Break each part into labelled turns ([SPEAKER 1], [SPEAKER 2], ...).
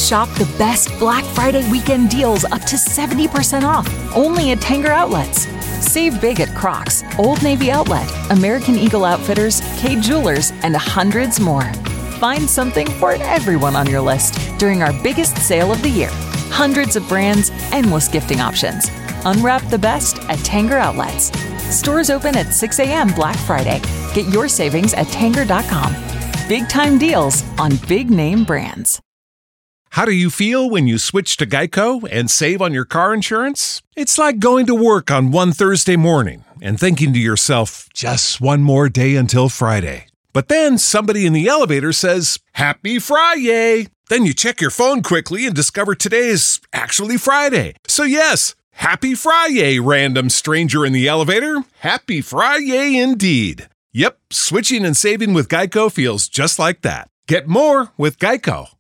[SPEAKER 1] Shop the best Black Friday weekend deals up to 70% off, only at Tanger Outlets. Save big at Crocs, Old Navy Outlet, American Eagle Outfitters, Kay Jewelers, and hundreds more. Find something for everyone on your list during our biggest sale of the year. Hundreds of brands, endless gifting options. Unwrap the best at Tanger Outlets. Stores open at 6 a.m. Black Friday. Get your savings at Tanger.com. Big time deals on big name brands.
[SPEAKER 2] How do you feel when you switch to Geico and save on your car insurance? It's like going to work on one Thursday morning and thinking to yourself, just one more day until Friday. But then somebody in the elevator says, Happy Friday! Then you check your phone quickly and discover today is actually Friday. So yes, Happy Friday, random stranger in the elevator. Happy Friday indeed. Yep, switching and saving with Geico feels just like that. Get more with Geico.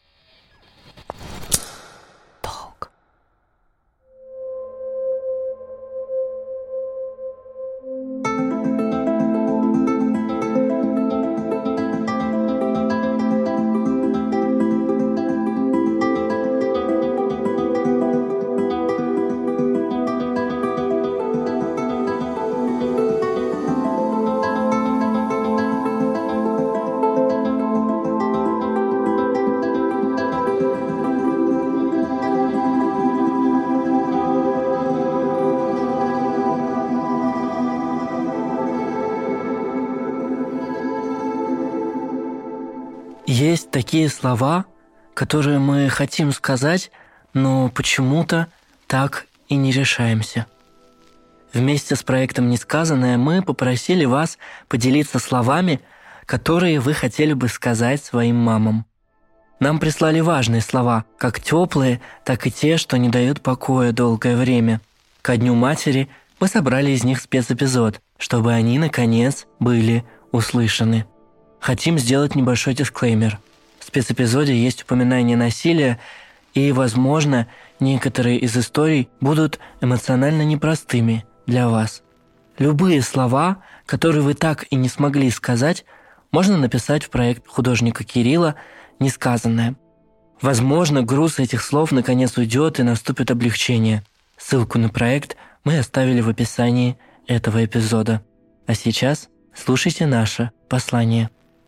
[SPEAKER 3] Есть такие слова, которые мы хотим сказать, но почему-то так и не решаемся. Вместе с проектом «Несказанное» мы попросили вас поделиться словами, которые вы хотели бы сказать своим мамам. Нам прислали важные слова, как теплые, так и те, что не дают покоя долгое время. Ко Дню матери мы собрали из них спецэпизод, чтобы они, наконец, были услышаны. Хотим сделать небольшой дисклеймер. В спецэпизоде есть упоминание насилия, и, возможно, некоторые из историй будут эмоционально непростыми для вас. Любые слова, которые вы так и не смогли сказать, можно написать в проект художника Кирилла «Несказанное». Возможно, груз этих слов наконец уйдет и наступит облегчение. Ссылку на проект мы оставили в описании этого эпизода. А сейчас слушайте наше послание.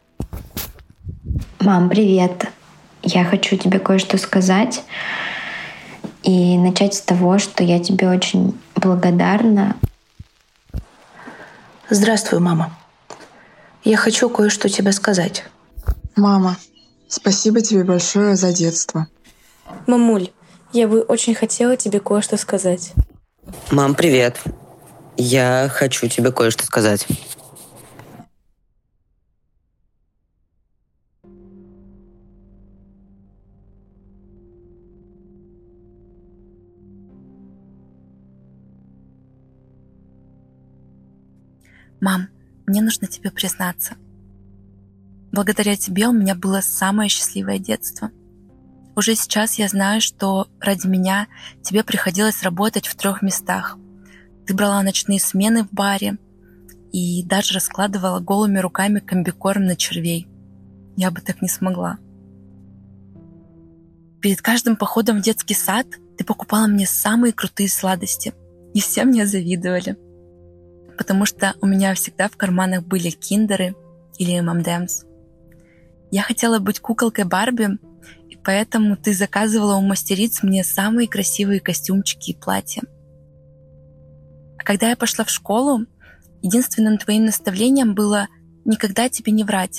[SPEAKER 4] Мам, привет. Я хочу тебе кое-что сказать. И начать с того, что я тебе очень благодарна.
[SPEAKER 5] Здравствуй, мама. Я хочу кое-что тебе сказать.
[SPEAKER 6] Мама, спасибо тебе большое за детство.
[SPEAKER 7] Мамуль, я бы очень хотела тебе кое-что сказать.
[SPEAKER 8] Мам, привет. Я хочу тебе кое-что сказать.
[SPEAKER 7] Мам, мне нужно тебе признаться. Благодаря тебе у меня было самое счастливое детство. Уже сейчас я знаю, что ради меня тебе приходилось работать в 3 местах. Ты брала ночные смены в баре и даже раскладывала голыми руками комбикорм на червей. Я бы так не смогла. Перед каждым походом в детский сад ты покупала мне самые крутые сладости, и все мне завидовали. Потому что у меня всегда в карманах были киндеры или M&M's. Я хотела быть куколкой Барби, и поэтому ты заказывала у мастериц мне самые красивые костюмчики и платья. А когда я пошла в школу, единственным твоим наставлением было никогда тебе не врать.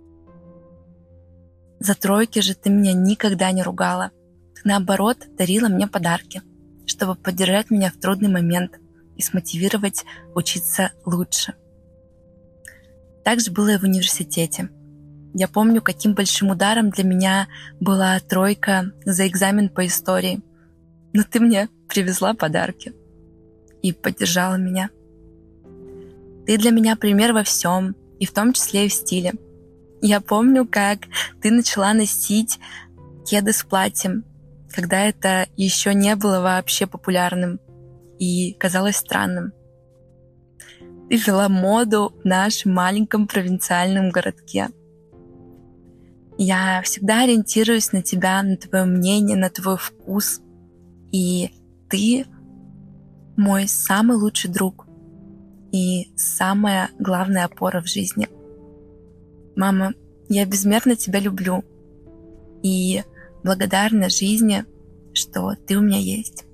[SPEAKER 7] За тройки же ты меня никогда не ругала. Ты, наоборот, дарила мне подарки, чтобы поддержать меня в трудный момент и смотивировать учиться лучше. Так же было и в университете. Я помню, каким большим ударом для меня была 3 за экзамен по истории. Но ты мне привезла подарки и поддержала меня. Ты для меня пример во всем, и в том числе и в стиле. Я помню, как ты начала носить кеды с платьем, когда это еще не было вообще популярным и казалось странным. Ты вела моду в нашем маленьком провинциальном городке. Я всегда ориентируюсь на тебя, на твое мнение, на твой вкус. И ты мой самый лучший друг и самая главная опора в жизни. Мама, я безмерно тебя люблю и благодарна жизни, что ты у меня есть.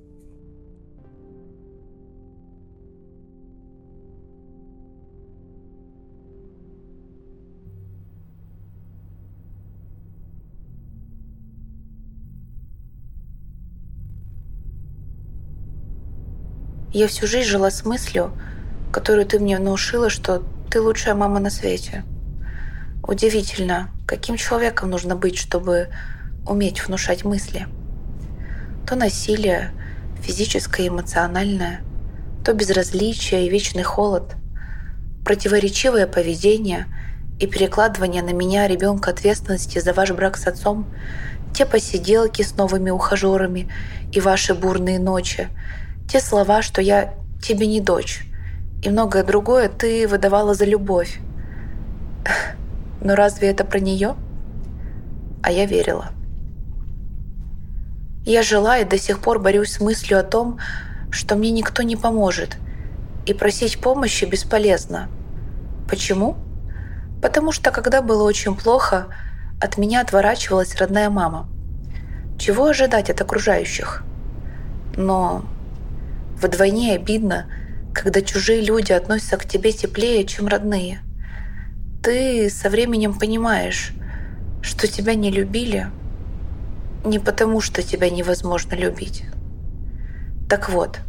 [SPEAKER 5] Я всю жизнь жила с мыслью, которую ты мне внушила, что ты лучшая мама на свете. Удивительно, каким человеком нужно быть, чтобы уметь внушать мысли. То насилие, физическое и эмоциональное, то безразличие и вечный холод, противоречивое поведение и перекладывание на меня, ребенка, ответственности за ваш брак с отцом, те посиделки с новыми ухажерами и ваши бурные ночи, те слова, что я тебе не дочь, и многое другое ты выдавала за любовь. Но разве это про нее? А я верила. Я жила и до сих пор борюсь с мыслью о том, что мне никто не поможет, и просить помощи бесполезно. Почему? Потому что, когда было очень плохо, от меня отворачивалась родная мама. Чего ожидать от окружающих? Но вдвойне обидно, когда чужие люди относятся к тебе теплее, чем родные. Ты со временем понимаешь, что тебя не любили не потому, что тебя невозможно любить. Так вот,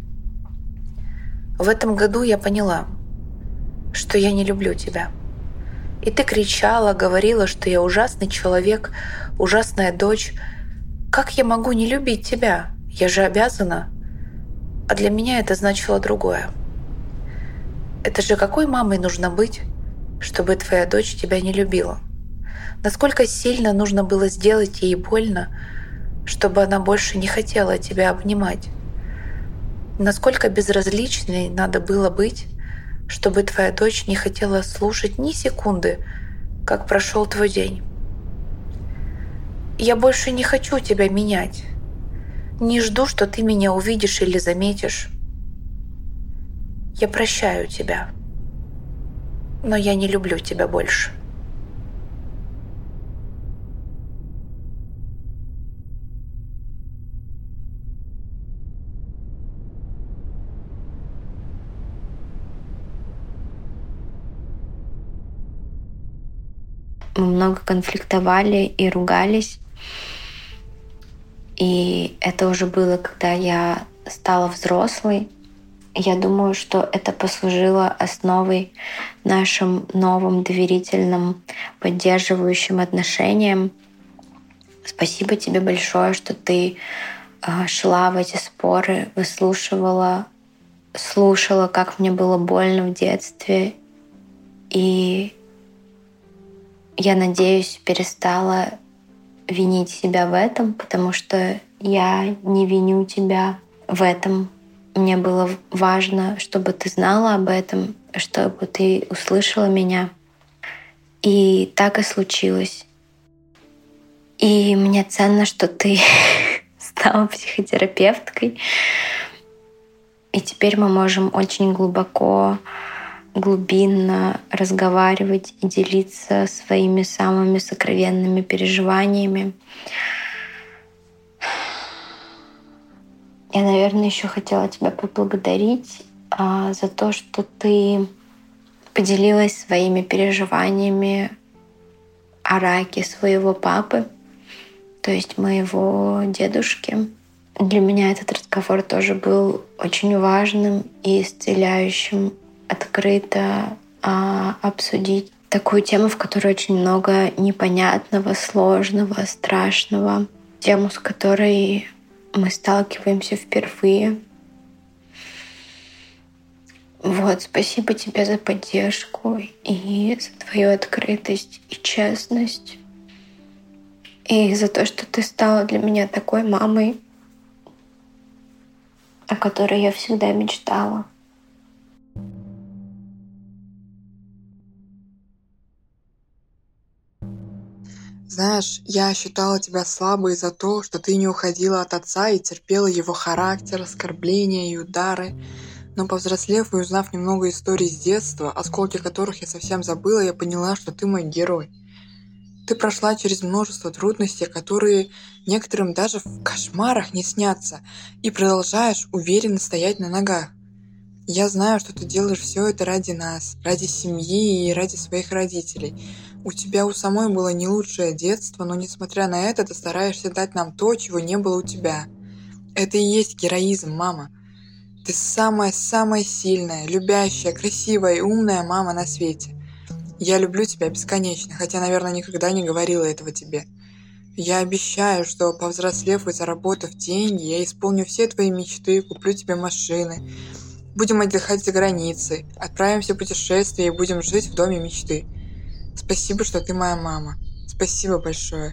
[SPEAKER 5] в этом году я поняла, что я не люблю тебя. И ты кричала, говорила, что я ужасный человек, ужасная дочь. Как я могу не любить тебя? Я же обязана. А для меня это значило другое. Это же какой мамой нужно быть, чтобы твоя дочь тебя не любила? Насколько сильно нужно было сделать ей больно, чтобы она больше не хотела тебя обнимать? Насколько безразличной надо было быть, чтобы твоя дочь не хотела слушать ни секунды, как прошел твой день? Я больше не хочу тебя менять. Не жду, что ты меня увидишь или заметишь. Я прощаю тебя, но я не люблю тебя больше.
[SPEAKER 4] Мы много конфликтовали и ругались. И это уже было, когда я стала взрослой. Я думаю, что это послужило основой нашим новым доверительным, поддерживающим отношениям. Спасибо тебе большое, что ты шла в эти споры, выслушивала, слушала, как мне было больно в детстве. И я надеюсь, перестала винить себя в этом, потому что я не виню тебя в этом. Мне было важно, чтобы ты знала об этом, чтобы ты услышала меня. И так и случилось. И мне ценно, что ты стала психотерапевткой. И теперь мы можем очень глубинно разговаривать и делиться своими самыми сокровенными переживаниями. Я, наверное, еще хотела тебя поблагодарить за то, что ты поделилась своими переживаниями о раке своего папы, то есть моего дедушки. Для меня этот разговор тоже был очень важным и исцеляющим. Открыто обсудить такую тему, в которой очень много непонятного, сложного, страшного. Тему, с которой мы сталкиваемся впервые. Вот, спасибо тебе за поддержку и за твою открытость и честность. И за то, что ты стала для меня такой мамой, о которой я всегда мечтала.
[SPEAKER 6] Знаешь, я считала тебя слабой за то, что ты не уходила от отца и терпела его характер, оскорбления и удары. Но повзрослев и узнав немного историй с детства, осколки которых я совсем забыла, я поняла, что ты мой герой. Ты прошла через множество трудностей, которые некоторым даже в кошмарах не снятся, и продолжаешь уверенно стоять на ногах. Я знаю, что ты делаешь все это ради нас, ради семьи и ради своих родителей. У тебя у самой было не лучшее детство, но несмотря на это, ты стараешься дать нам то, чего не было у тебя. Это и есть героизм, мама. Ты самая-самая сильная, любящая, красивая и умная мама на свете. Я люблю тебя бесконечно, хотя, наверное, никогда не говорила этого тебе. Я обещаю, что, повзрослев и заработав деньги, я исполню все твои мечты, куплю тебе машины. Будем отдыхать за границей, отправимся в путешествие и будем жить в доме мечты. Спасибо, что ты моя мама. Спасибо большое.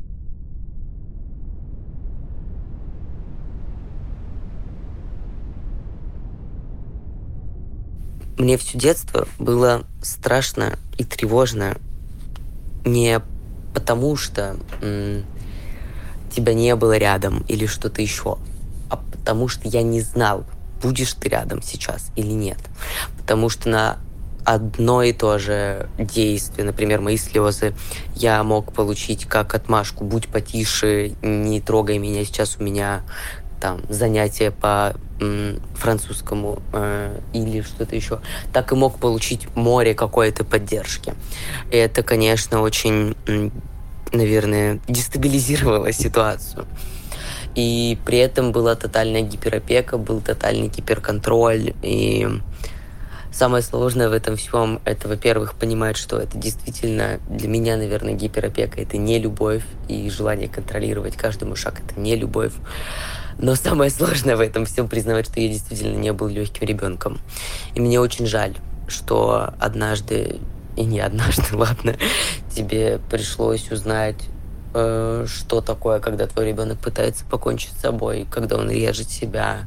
[SPEAKER 8] Мне все детство было страшно и тревожно не потому, что тебя не было рядом или что-то еще, а потому что я не знал, будешь ты рядом сейчас или нет. Потому что на одно и то же действие, например, мои слезы, я мог получить как отмашку: будь потише, не трогай меня, сейчас у меня там занятия по французскому или что-то еще, так и мог получить море какой-то поддержки. И это, конечно, очень, наверное, дестабилизировало ситуацию. И при этом была тотальная гиперопека, был тотальный гиперконтроль. И самое сложное в этом всем — это, во-первых, понимать, что это действительно для меня, наверное, гиперопека — это не любовь, и желание контролировать каждый мой шаг — это не любовь. Но самое сложное в этом всем — признавать, что я действительно не был легким ребенком. И мне очень жаль, что однажды, и не однажды, ладно, тебе пришлось узнать, что такое, когда твой ребенок пытается покончить с собой, когда он режет себя,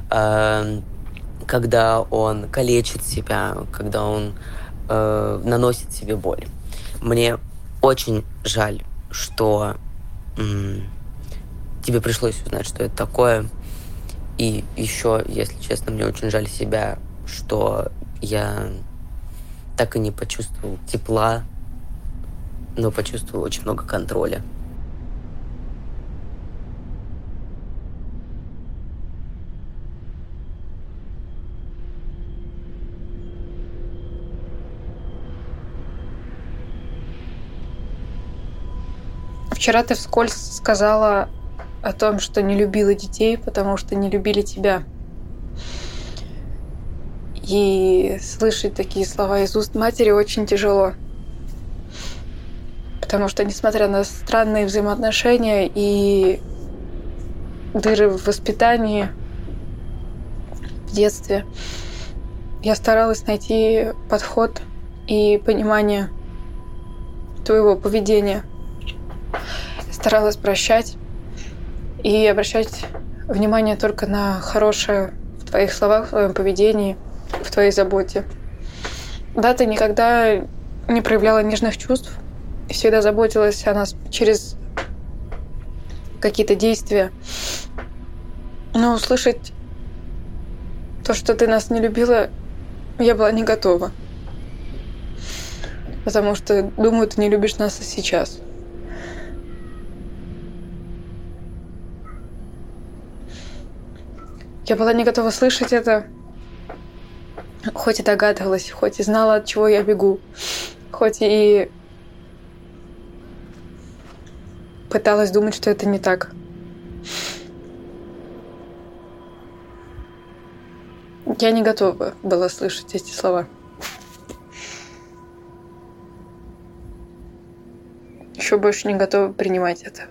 [SPEAKER 8] когда он калечит себя, когда он наносит себе боль. Мне очень жаль, что тебе пришлось узнать, что это такое. И еще, если честно, мне очень жаль себя, что я так и не почувствовал тепла, но почувствовал очень много контроля.
[SPEAKER 5] Вчера ты вскользь сказала о том, что не любила детей, потому что не любили тебя. И слышать такие слова из уст матери очень тяжело. Потому что, несмотря на странные взаимоотношения и дыры в воспитании, в детстве, я старалась найти подход и понимание твоего поведения. Старалась прощать и обращать внимание только на хорошее в твоих словах, в твоем поведении, в твоей заботе. Да, ты никогда не проявляла нежных чувств и всегда заботилась о нас через какие-то действия. Но услышать то, что ты нас не любила, я была не готова. Потому что, думаю, ты не любишь нас и сейчас. Я была не готова слышать это, хоть и догадывалась, хоть и знала, от чего я бегу, хоть и пыталась думать, что это не так. Я не готова была слышать эти слова. Еще больше не готова принимать это.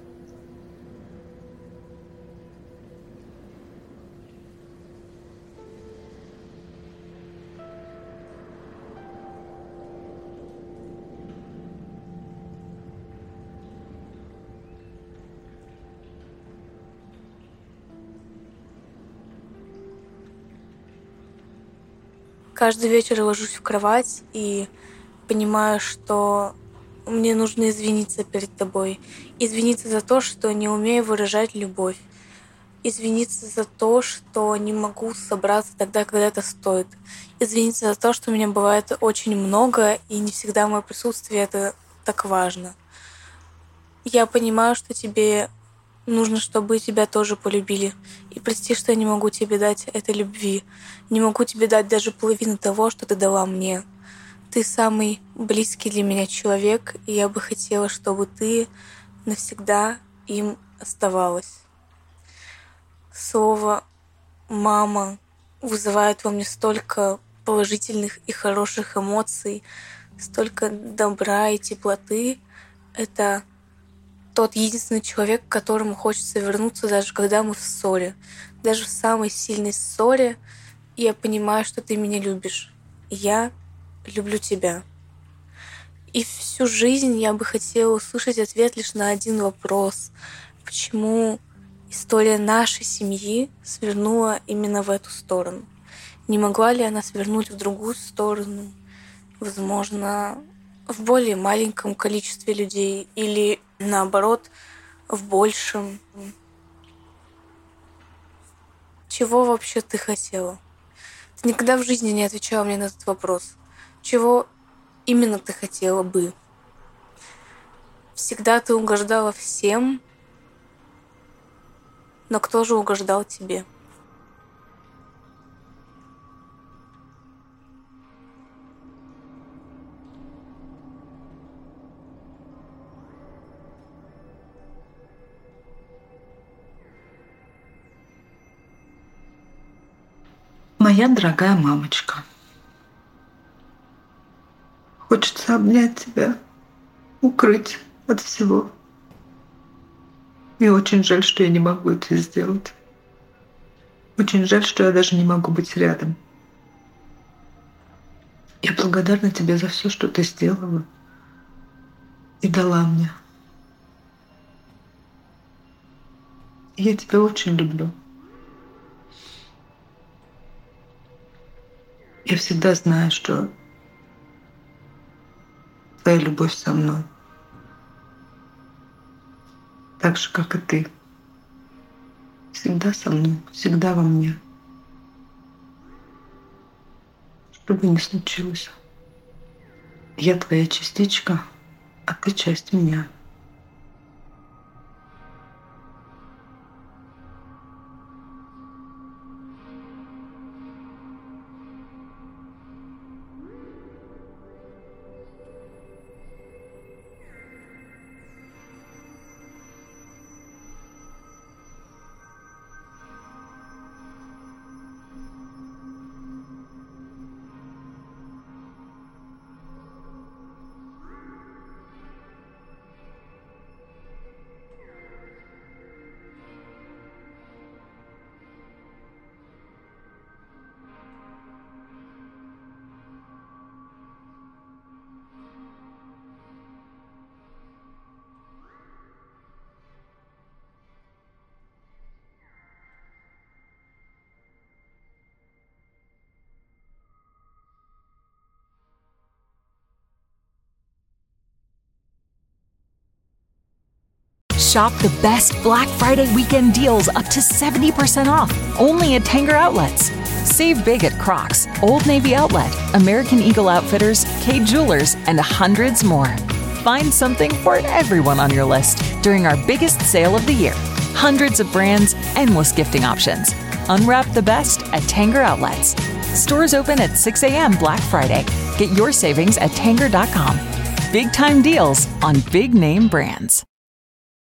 [SPEAKER 9] Каждый вечер ложусь в кровать и понимаю, что мне нужно извиниться перед тобой. Извиниться за то, что не умею выражать любовь. Извиниться за то, что не могу собраться тогда, когда это стоит. Извиниться за то, что у меня бывает очень много, и не всегда мое присутствие это так важно. Я понимаю, что тебе нужно, чтобы тебя тоже полюбили. И прости, что я не могу тебе дать этой любви. Не могу тебе дать даже половину того, что ты дала мне. Ты самый близкий для меня человек, и я бы хотела, чтобы ты навсегда им оставалась. Слово «мама» вызывает во мне столько положительных и хороших эмоций, столько добра и теплоты. Это тот единственный человек, к которому хочется вернуться, даже когда мы в ссоре. Даже в самой сильной ссоре я понимаю, что ты меня любишь. Я люблю тебя. И всю жизнь я бы хотела услышать ответ лишь на один вопрос. Почему история нашей семьи свернула именно в эту сторону? Не могла ли она свернуть в другую сторону? Возможно, в более маленьком количестве людей или, наоборот, в большем. Чего вообще ты хотела? Ты никогда в жизни не отвечала мне на этот вопрос. Чего именно ты хотела бы? Всегда ты угождала всем, но кто же угождал тебе?
[SPEAKER 10] Моя дорогая мамочка, хочется обнять тебя, укрыть от всего. И очень жаль, что я не могу это сделать. Очень жаль, что я даже не могу быть рядом. Я благодарна тебе за все, что ты сделала и дала мне. Я тебя очень люблю. Я всегда знаю, что твоя любовь со мной. Так же, как и ты. Всегда со мной, всегда во мне. Что бы ни случилось. Я твоя частичка, а ты часть меня.
[SPEAKER 1] Shop the best Black Friday weekend deals up to 70% off, only at Tanger Outlets. Save big at Crocs, Old Navy Outlet, American Eagle Outfitters, Kay Jewelers, and hundreds more. Find something for everyone on your list during our biggest sale of the year. Hundreds of brands, endless gifting options. Unwrap the best at Tanger Outlets. Stores open at 6 a.m. Black Friday. Get your savings at Tanger.com. Big time deals on big name brands.